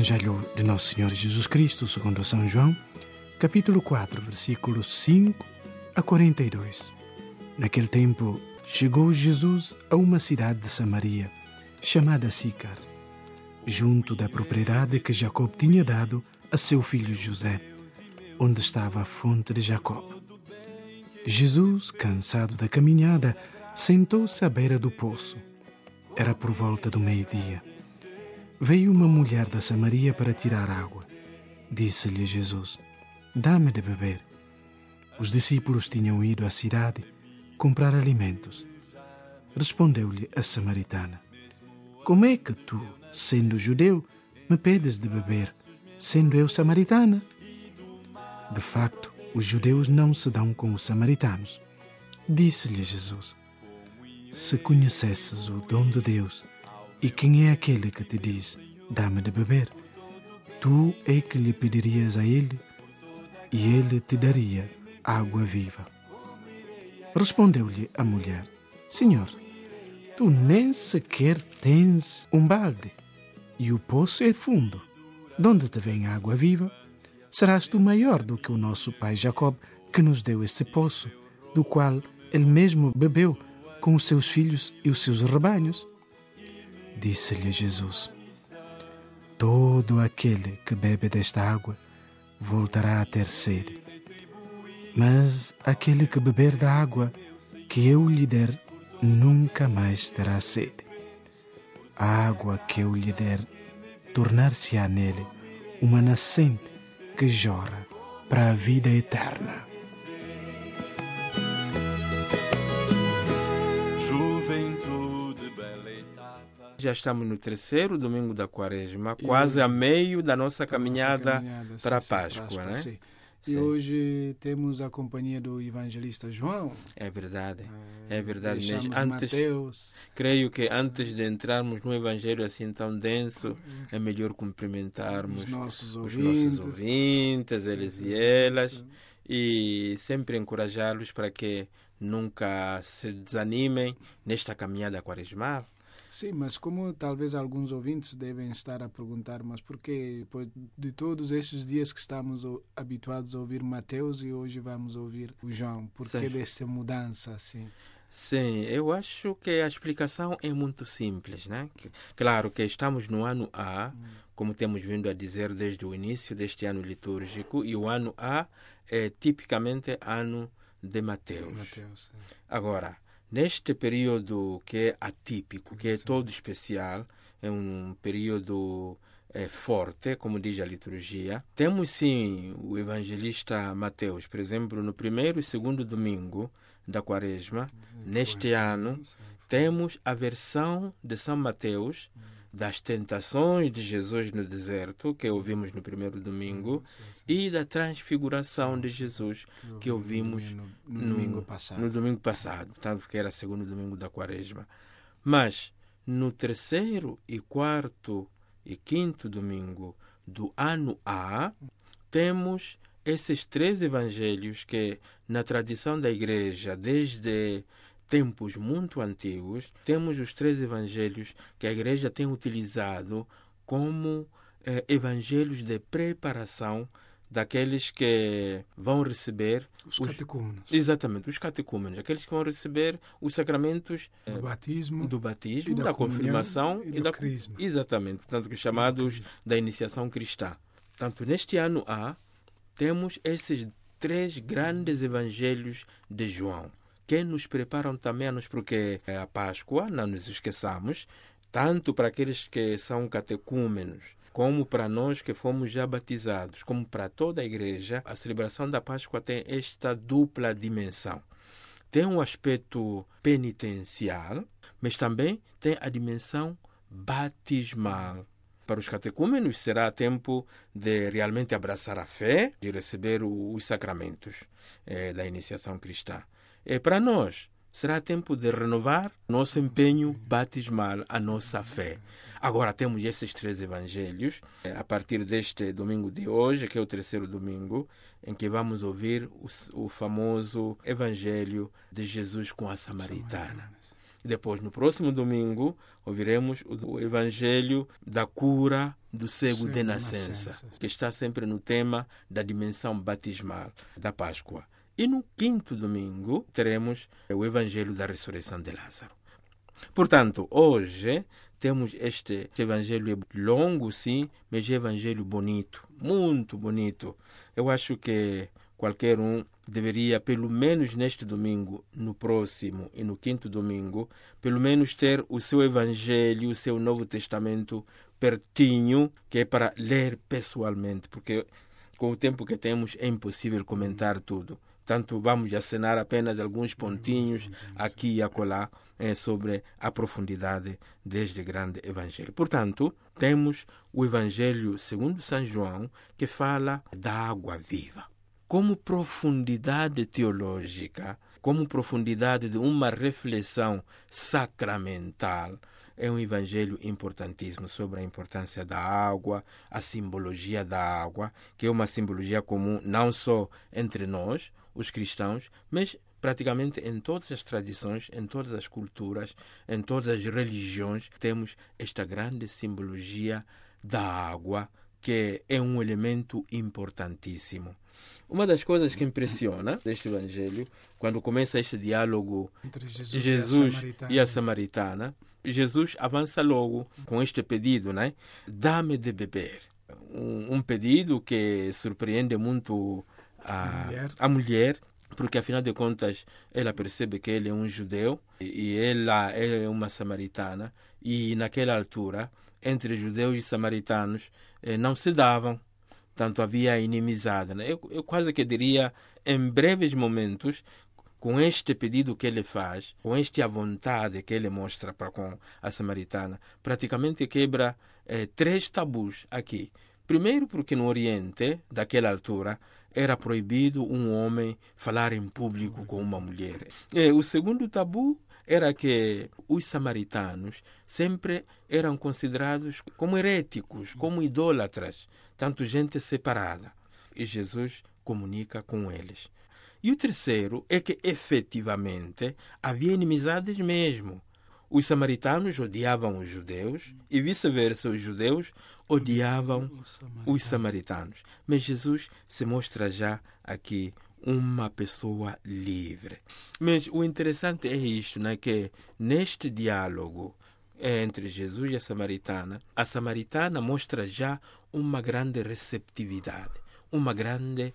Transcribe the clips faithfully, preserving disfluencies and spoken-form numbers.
Evangelho de Nosso Senhor Jesus Cristo, segundo São João, capítulo quatro, versículos cinco a quarenta e dois. Naquele tempo, chegou Jesus a uma cidade de Samaria, chamada Sicar, junto da propriedade que Jacob tinha dado a seu filho José, onde estava a fonte de Jacob. Jesus, cansado da caminhada, sentou-se à beira do poço. Era por volta do meio-dia. Veio uma mulher da Samaria para tirar água. Disse-lhe Jesus: "Dá-me de beber." Os discípulos tinham ido à cidade comprar alimentos. Respondeu-lhe a samaritana: "Como é que tu, sendo judeu, me pedes de beber, sendo eu samaritana?" De facto, os judeus não se dão com os samaritanos. Disse-lhe Jesus: "Se conhecesses o dom de Deus, e quem é aquele que te diz, dá-me de beber, tu é que lhe pedirias a ele, e ele te daria água viva." Respondeu-lhe a mulher: "Senhor, tu nem sequer tens um balde, e o poço é fundo. De onde te vem água viva? Serás tu maior do que o nosso pai Jacob, que nos deu esse poço, do qual ele mesmo bebeu com os seus filhos e os seus rebanhos?" Disse-lhe Jesus: "Todo aquele que bebe desta água voltará a ter sede. Mas aquele que beber da água que eu lhe der nunca mais terá sede. A água que eu lhe der tornar-se-á nele uma nascente que jorra para a vida eterna." Já estamos no terceiro domingo da Quaresma, e quase hoje, a meio da nossa caminhada, nossa caminhada para a Páscoa, Páscoa, né? Sim. E sim. Hoje temos a companhia do evangelista João. É verdade, é, é verdade mesmo. Antes, Mateus. Creio que antes de entrarmos num evangelho assim tão denso, é melhor cumprimentarmos os nossos os ouvintes, nossos ouvintes eles e elas, e sempre encorajá-los para que nunca se desanimem nesta caminhada quaresmal. Sim, mas como talvez alguns ouvintes devem estar a perguntar, mas por que, depois de todos estes dias que estamos habituados a ouvir Mateus e hoje vamos ouvir o João, por que dessa mudança assim? Sim, eu acho que a explicação é muito simples, né? Claro que estamos no ano A, hum. como temos vindo a dizer desde o início deste ano litúrgico, e o ano A é tipicamente ano de Mateus. Mateus é. Agora, neste período que é atípico, que é todo especial, é um período é, forte, como diz a liturgia, temos sim o evangelista Mateus, por exemplo, no primeiro e segundo domingo da Quaresma, neste ano, temos a versão de São Mateus das tentações de Jesus no deserto, que ouvimos no primeiro domingo, e da transfiguração de Jesus, que ouvimos no, no, no, domingo, passado. no domingo passado, tanto que era segundo domingo da Quaresma. Mas no terceiro e quarto e quinto domingo do ano A, temos esses três evangelhos que, na tradição da Igreja, desde tempos muito antigos, temos os três evangelhos que a Igreja tem utilizado como eh, evangelhos de preparação daqueles que vão receber os, os catecúmenos. Exatamente, os catecúmenos, aqueles que vão receber os sacramentos do batismo, do batismo, da, da confirmação e, e da crisma. Exatamente, tanto que chamados da iniciação cristã. Tanto neste ano A temos esses três grandes evangelhos de João, que nos preparam também a nós, porque a Páscoa, não nos esqueçamos, tanto para aqueles que são catecúmenos, como para nós que fomos já batizados, como para toda a Igreja, a celebração da Páscoa tem esta dupla dimensão. Tem um aspecto penitencial, mas também tem a dimensão batismal. Para os catecúmenos será tempo de realmente abraçar a fé, de receber os sacramentos eh, da iniciação cristã. E para nós, será tempo de renovar nosso empenho batismal, a nossa fé. Agora temos esses três evangelhos, a partir deste domingo de hoje, que é o terceiro domingo, em que vamos ouvir o, o famoso evangelho de Jesus com a samaritana. Depois, no próximo domingo, ouviremos o Evangelho da cura do cego, cego de nascença, nascença, que está sempre no tema da dimensão batismal da Páscoa. E no quinto domingo, teremos o Evangelho da ressurreição de Lázaro. Portanto, hoje temos este evangelho longo, sim, mas evangelho bonito, muito bonito. Eu acho que qualquer um deveria, pelo menos neste domingo, no próximo e no quinto domingo, pelo menos ter o seu evangelho, o seu Novo Testamento pertinho, que é para ler pessoalmente, porque com o tempo que temos é impossível comentar tudo. Tanto vamos acenar apenas alguns pontinhos aqui e acolá é, sobre a profundidade deste grande evangelho. Portanto, temos o Evangelho segundo São João, que fala da água viva. Como profundidade teológica, como profundidade de uma reflexão sacramental, é um evangelho importantíssimo sobre a importância da água, a simbologia da água, que é uma simbologia comum não só entre nós, os cristãos, mas praticamente em todas as tradições, em todas as culturas, em todas as religiões, temos esta grande simbologia da água, que é um elemento importantíssimo. Uma das coisas que impressiona neste evangelho, quando começa este diálogo entre Jesus, Jesus e a Samaritana, Jesus avança logo com este pedido, né? Dá-me de beber. Um, um pedido que surpreende muito a, a, mulher. a mulher, porque afinal de contas ela percebe que ele é um judeu e ela é uma samaritana, e naquela altura, entre judeus e samaritanos, eh, não se davam, tanto havia inimizade. Né? Eu, eu quase que diria, em breves momentos, com este pedido que ele faz, com esta vontade que ele mostra para com a samaritana, praticamente quebra eh, três tabus aqui. Primeiro, porque no Oriente, daquela altura, era proibido um homem falar em público com uma mulher. E o segundo tabu era que os samaritanos sempre eram considerados como heréticos, como idólatras, tanto gente separada. E Jesus comunica com eles. E o terceiro é que, efetivamente, havia inimizades mesmo. Os samaritanos odiavam os judeus e, vice-versa, os judeus odiavam os samaritanos. Mas Jesus se mostra já aqui uma pessoa livre. Mas o interessante é isto, né, que neste diálogo entre Jesus e a samaritana, a samaritana mostra já uma grande receptividade, uma grande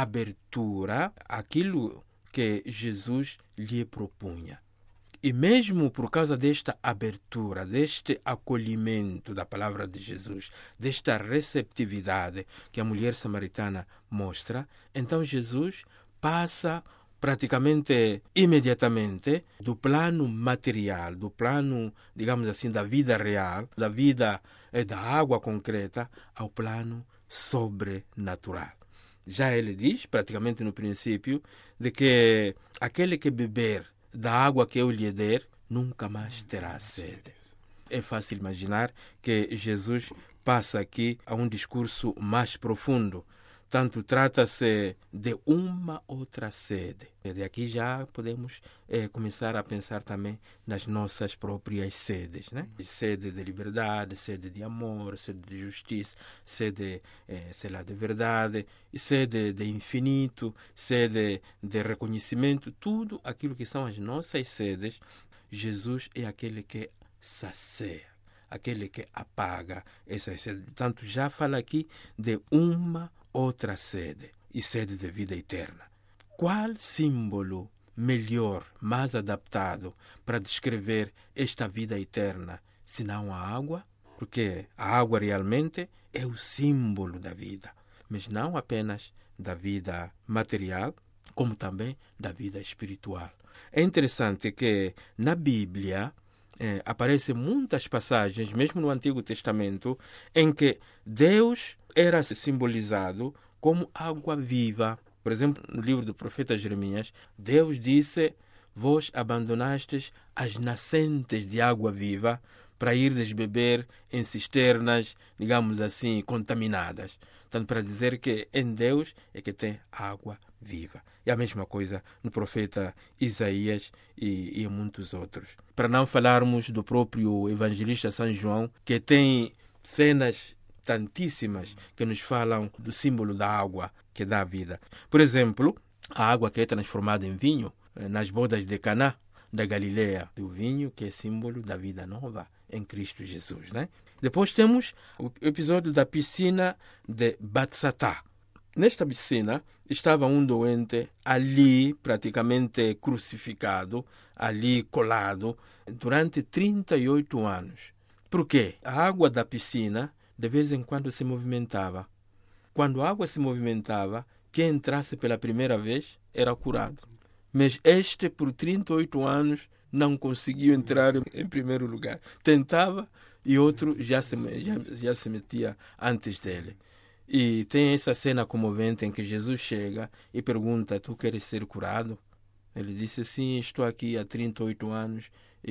abertura àquilo que Jesus lhe propunha. E mesmo por causa desta abertura, deste acolhimento da palavra de Jesus, desta receptividade que a mulher samaritana mostra, então Jesus passa praticamente imediatamente do plano material, do plano, digamos assim, da vida real, da vida eh, da água concreta, ao plano sobrenatural. Já ele diz, praticamente no princípio, de que aquele que beber da água que eu lhe der, nunca mais terá sede. É fácil imaginar que Jesus passa aqui a um discurso mais profundo. Tanto trata-se de uma outra sede. De aqui já podemos é, começar a pensar também nas nossas próprias sedes, né? Sede de liberdade, sede de amor, sede de justiça, sede é, sei lá, de verdade, sede de infinito, sede de reconhecimento, tudo aquilo que são as nossas sedes. Jesus é aquele que sacia, aquele que apaga essas sedes. Portanto, já fala aqui de uma outra sede, e sede de vida eterna. Qual símbolo melhor, mais adaptado para descrever esta vida eterna, senão a água? Porque a água realmente é o símbolo da vida, mas não apenas da vida material, como também da vida espiritual. É interessante que na Bíblia eh, aparecem muitas passagens, mesmo no Antigo Testamento, em que Deus era simbolizado como água viva. Por exemplo, no livro do profeta Jeremias, Deus disse: vós abandonastes as nascentes de água viva para irdes beber em cisternas, digamos assim, contaminadas. Tanto para dizer que em Deus é que tem água viva. E a mesma coisa no profeta Isaías e, e em muitos outros. Para não falarmos do próprio evangelista São João, que tem cenas tantíssimas que nos falam do símbolo da água que dá vida. Por exemplo, a água que é transformada em vinho nas bodas de Caná da Galileia, do vinho que é símbolo da vida nova em Cristo Jesus, né? Depois temos o episódio da piscina de Batsatá. Nesta piscina estava um doente ali praticamente crucificado, ali colado, durante trinta e oito anos. Por quê? A água da piscina de vez em quando se movimentava. Quando a água se movimentava, quem entrasse pela primeira vez era curado. Mas este, por trinta e oito anos, não conseguiu entrar em primeiro lugar. Tentava e outro já se, já, já se metia antes dele. E tem essa cena comovente em que Jesus chega e pergunta: tu queres ser curado? Ele disse: sim, estou aqui há trinta e oito anos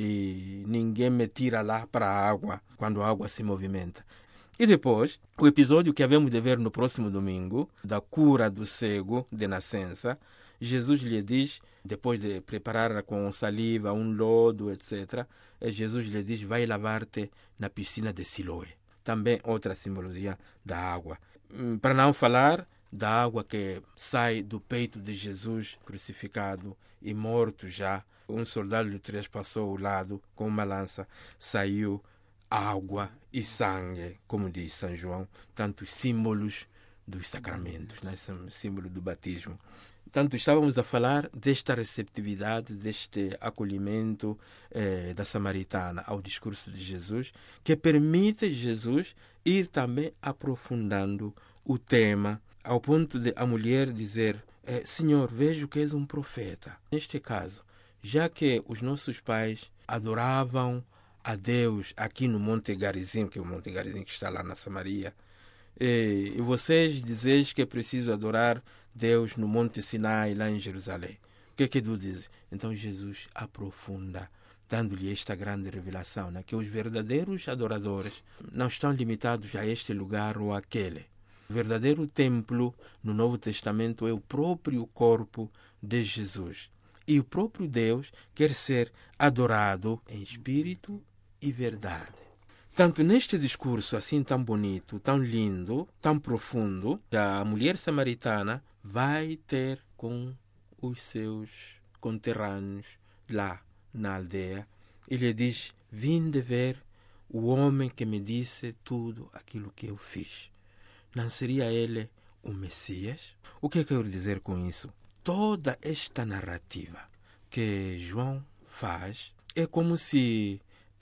e ninguém me tira lá para a água quando a água se movimenta. E depois, o episódio que havemos de ver no próximo domingo, da cura do cego de nascença, Jesus lhe diz, depois de preparar com saliva, um lodo, etcétera, Jesus lhe diz: vai lavar-te na piscina de Siloé. Também outra simbologia da água. Para não falar da água que sai do peito de Jesus crucificado e morto já. Um soldado lhe trespassou o lado com uma lança, saiu água e sangue, como diz São João, tantos símbolos dos sacramentos, né? Símbolo do batismo. Portanto, estávamos a falar desta receptividade, deste acolhimento eh, da samaritana ao discurso de Jesus, que permite Jesus ir também aprofundando o tema, ao ponto de a mulher dizer: eh, Senhor, vejo que és um profeta. Neste caso, já que os nossos pais adoravam a Deus aqui no Monte Garizim, que é o Monte Garizim que está lá na Samaria, e, e vocês dizeis que é preciso adorar Deus no Monte Sinai, lá em Jerusalém. O que é que tu dizes? Então Jesus aprofunda, dando-lhe esta grande revelação, né? Que os verdadeiros adoradores não estão limitados a este lugar ou aquele. O verdadeiro templo no Novo Testamento é o próprio corpo de Jesus. E o próprio Deus quer ser adorado em espírito e verdade. Tanto neste discurso assim tão bonito, tão lindo, tão profundo, a mulher samaritana vai ter com os seus conterrâneos lá na aldeia. E lhe diz: vinde ver o homem que me disse tudo aquilo que eu fiz. Não seria ele o Messias? O que eu quero dizer com isso? Toda esta narrativa que João faz é como se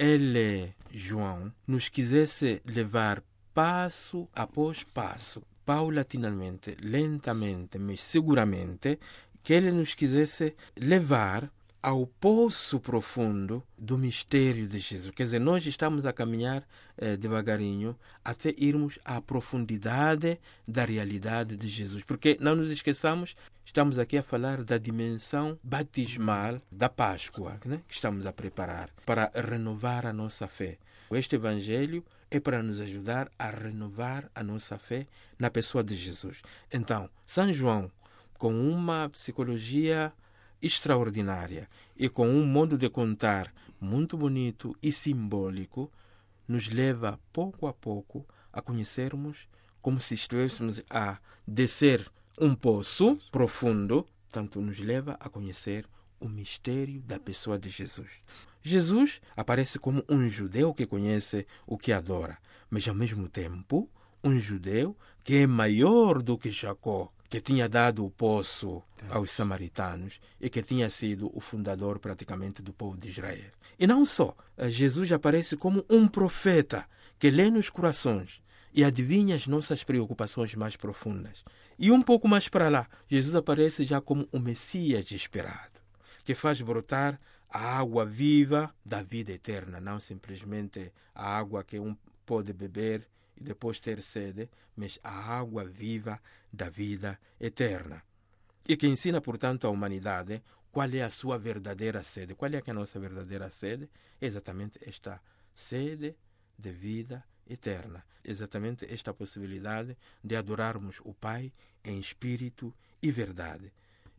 ele, João, nos quisesse levar passo após passo, paulatinamente, lentamente, mas seguramente, que ele nos quisesse levar ao poço profundo do mistério de Jesus. Quer dizer, nós estamos a caminhar eh, devagarinho até irmos à profundidade da realidade de Jesus. Porque, não nos esqueçamos, estamos aqui a falar da dimensão batismal da Páscoa, né? Que estamos a preparar para renovar a nossa fé. Este Evangelho é para nos ajudar a renovar a nossa fé na pessoa de Jesus. Então, São João, com uma psicologia extraordinária e com um modo de contar muito bonito e simbólico, nos leva pouco a pouco a conhecermos como se estivéssemos a descer um poço profundo, tanto nos leva a conhecer o mistério da pessoa de Jesus. Jesus aparece como um judeu que conhece o que adora, mas ao mesmo tempo um judeu que é maior do que Jacó, que tinha dado o poço aos samaritanos e que tinha sido o fundador praticamente do povo de Israel. E não só, Jesus aparece como um profeta que lê nos corações e adivinha as nossas preocupações mais profundas. E um pouco mais para lá, Jesus aparece já como o Messias esperado, que faz brotar a água viva da vida eterna, não simplesmente a água que um pode beber e depois ter sede, mas a água viva da vida eterna. E que ensina, portanto, à humanidade qual é a sua verdadeira sede. Qual é a nossa verdadeira sede? É exatamente esta sede de vida eterna. Exatamente esta possibilidade de adorarmos o Pai em espírito e verdade.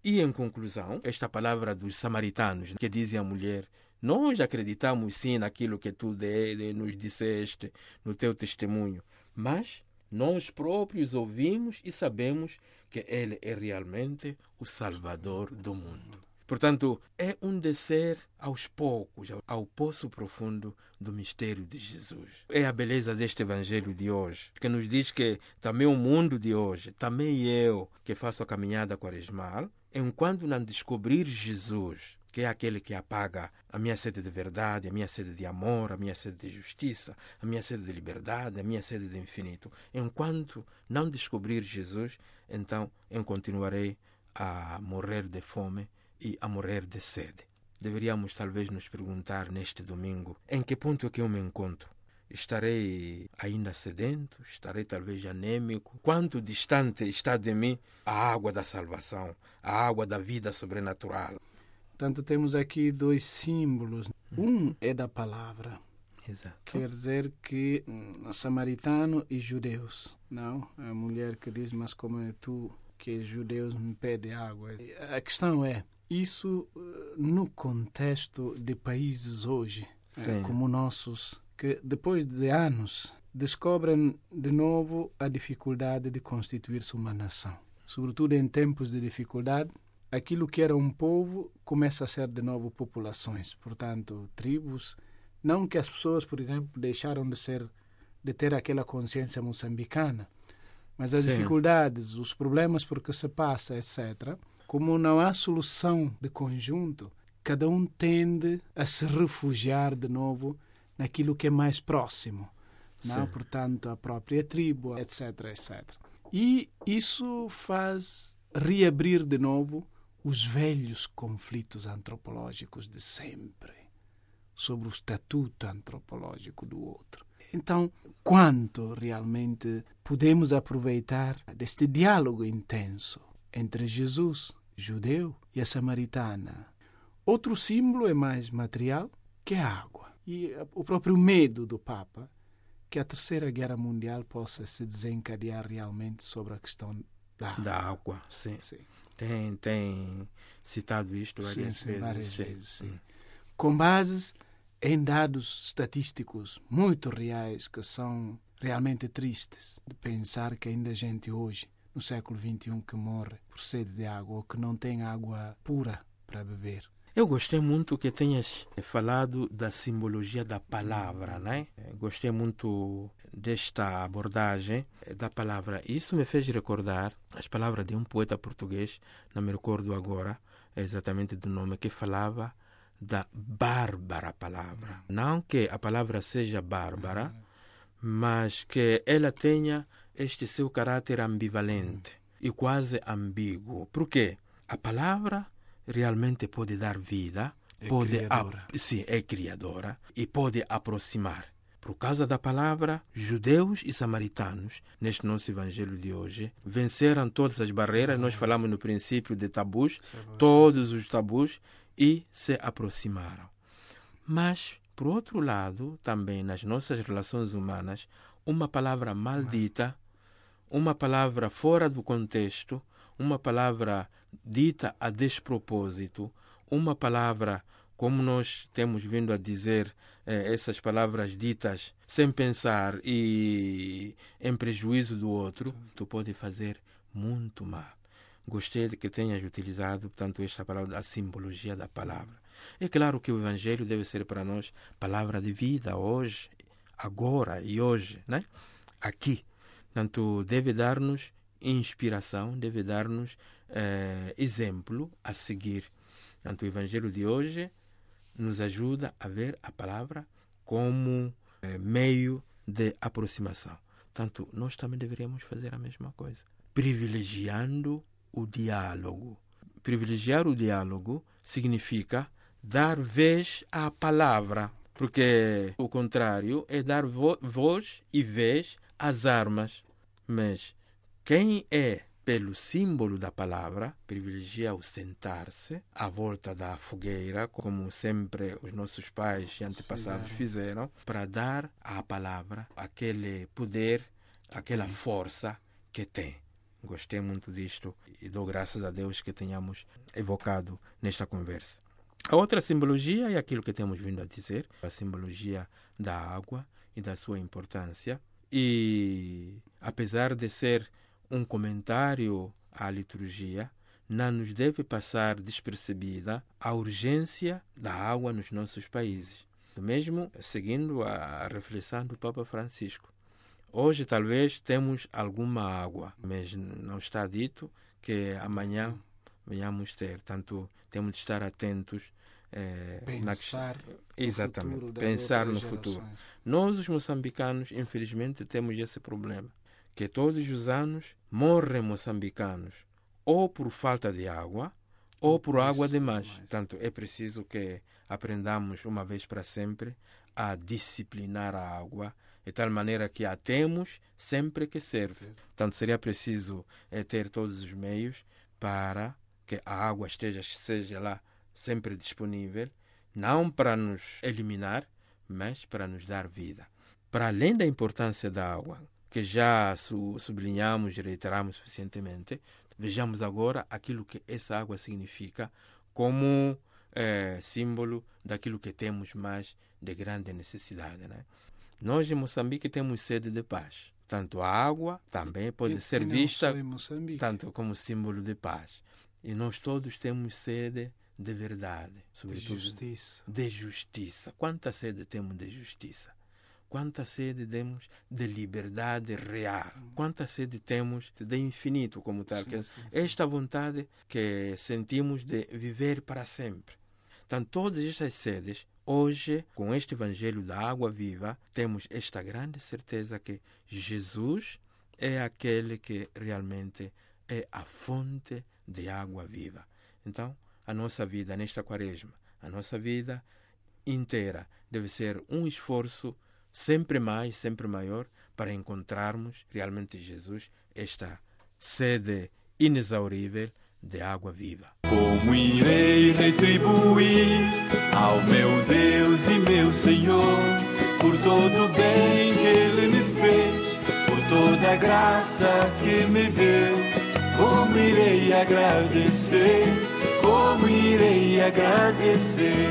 E, em conclusão, esta palavra dos samaritanos, que dizem à mulher: nós acreditamos sim naquilo que tu de, de, nos disseste no teu testemunho, mas nós próprios ouvimos e sabemos que Ele é realmente o Salvador do mundo. Portanto, é um descer aos poucos ao poço profundo do mistério de Jesus. É a beleza deste evangelho de hoje, que nos diz que também o mundo de hoje, também eu que faço a caminhada quaresmal, enquanto não descobrir Jesus, que é aquele que apaga a minha sede de verdade, a minha sede de amor, a minha sede de justiça, a minha sede de liberdade, a minha sede de infinito. Enquanto não descobrir Jesus, então eu continuarei a morrer de fome e a morrer de sede. Deveríamos talvez nos perguntar neste domingo, em que ponto é que eu me encontro? Estarei ainda sedento? Estarei talvez anêmico? Quanto distante está de mim a água da salvação, a água da vida sobrenatural? Portanto, temos aqui dois símbolos. Um é da palavra. Exato. Quer dizer que hum, samaritano e judeus. Não? A mulher que diz, mas como é tu que és judeus me pede água? A questão é, isso no contexto de países hoje, é, como nossos, que depois de anos descobrem de novo a dificuldade de constituir-se uma nação. Sobretudo em tempos de dificuldade, aquilo que era um povo começa a ser de novo populações, portanto, tribos. Não que as pessoas, por exemplo, deixaram de ser, de ter aquela consciência moçambicana, mas as Sim. dificuldades, os problemas por que se passa, etcétera, como não há solução de conjunto, cada um tende a se refugiar de novo naquilo que é mais próximo, não? Portanto, a própria tribo, etcétera, etcétera. E isso faz reabrir de novo os velhos conflitos antropológicos de sempre, sobre o estatuto antropológico do outro. Então, quanto realmente podemos aproveitar deste diálogo intenso entre Jesus, judeu, e a samaritana? Outro símbolo é mais material, que é a água. E o próprio medo do Papa que a Terceira Guerra Mundial possa se desencadear realmente sobre a questão da água. Da água, sim. sim. Tem, tem citado isto várias sim, sim, vezes. Várias sim. vezes sim. Com bases em dados estatísticos muito reais, que são realmente tristes de pensar que ainda há gente hoje, no século vinte e um, que morre por sede de água ou que não tem água pura para beber. Eu gostei muito que tenhas falado da simbologia da palavra, né? Gostei muito desta abordagem da palavra. Isso me fez recordar as palavras de um poeta português, não me recordo agora exatamente do nome, que falava da bárbara palavra. Não que a palavra seja bárbara, mas que ela tenha este seu caráter ambivalente e quase ambíguo. Por quê? A palavra realmente pode dar vida, é pode criadora. A, sim, é criadora e pode aproximar. Por causa da palavra, judeus e samaritanos, neste nosso evangelho de hoje, venceram todas as barreiras. Nós falamos no princípio de tabus, todos os tabus, e se aproximaram. Mas, por outro lado, também nas nossas relações humanas, uma palavra maldita, uma palavra fora do contexto, uma palavra dita a despropósito, uma palavra, como nós temos vindo a dizer, eh, essas palavras ditas sem pensar e em prejuízo do outro, tu pode fazer muito mal. Gostei de que tenhas utilizado, portanto, esta palavra, a simbologia da palavra. É claro que o Evangelho deve ser para nós palavra de vida, hoje, agora e hoje, né? Aqui. Portanto, deve dar-nos inspiração, deve dar-nos eh, exemplo a seguir. Portanto, o Evangelho de hoje nos ajuda a ver a palavra como eh, meio de aproximação. Portanto, nós também deveríamos fazer a mesma coisa, privilegiando o diálogo. Privilegiar o diálogo significa dar vez à palavra, porque o contrário é dar vo- voz e vez às armas. Mas quem é pelo símbolo da palavra privilegia o sentar-se à volta da fogueira, como sempre os nossos pais e antepassados fizeram, para dar à palavra aquele poder, aquela força que tem. Gostei muito disto e dou graças a Deus que tenhamos evocado nesta conversa. A outra simbologia é aquilo que temos vindo a dizer, a simbologia da água e da sua importância. E, apesar de ser um comentário à liturgia, não nos deve passar despercebida a urgência da água nos nossos países. Mesmo seguindo a reflexão do Papa Francisco. Hoje talvez temos alguma água, mas não está dito que amanhã venhamos ter. Tanto temos de estar atentos. É, pensar na... no Exatamente, futuro, pensar no futuro. gerações. Nós, os moçambicanos, infelizmente, temos esse problema, que todos os anos morrem moçambicanos ou por falta de água ou por água demais. Portanto, é preciso que aprendamos uma vez para sempre a disciplinar a água, de tal maneira que a temos sempre que serve. Portanto, seria preciso é, ter todos os meios para que a água esteja, seja lá sempre disponível, não para nos eliminar, mas para nos dar vida. Para além da importância da água, que já sublinhamos e reiteramos suficientemente, vejamos agora aquilo que essa água significa como é, símbolo daquilo que temos mais de grande necessidade, né? Nós em Moçambique temos sede de paz. Tanto a água também pode e, ser e vista tanto como símbolo de paz. E nós todos temos sede de verdade, sobretudo de justiça. de justiça. Quanta sede temos de justiça? Quanta sede temos de liberdade real? Quanta sede temos de infinito como tal? Sim, sim, sim. Esta vontade que sentimos de viver para sempre. Então, todas estas sedes, hoje, com este Evangelho da água viva, temos esta grande certeza que Jesus é aquele que realmente é a fonte de água viva. Então, a nossa vida nesta quaresma, a nossa vida inteira deve ser um esforço sempre mais, sempre maior para encontrarmos realmente Jesus, esta sede inexaurível de água viva. Como irei retribuir ao meu Deus e meu Senhor por todo o bem que Ele me fez, por toda a graça que me deu? Como irei agradecer? Como irei agradecer?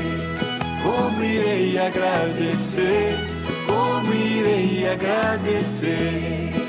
Como irei agradecer? Como irei agradecer?